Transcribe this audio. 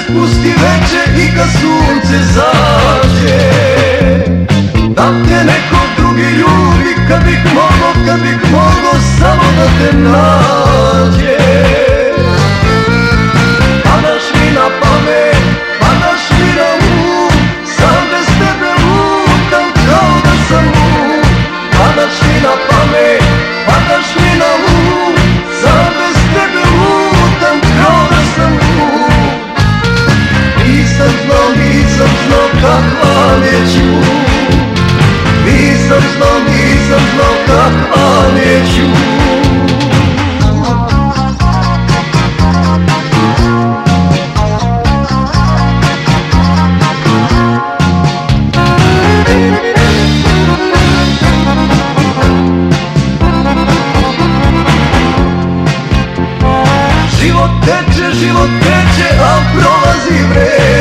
spusti veče i kad sunce zađe, da te neko drugi ljubi, kad bih mogo samo da te nađe. Padaš mi na pamet, padaš mi na um, sam bez tebe lutam kao da sam lud. Padaš mi na pamet, padaš mi na um, sam bez tebe lutam kao da sam lud. Nisam znao kakva neću, nisam znao kakva neću. Život teče, a prolazi vreme.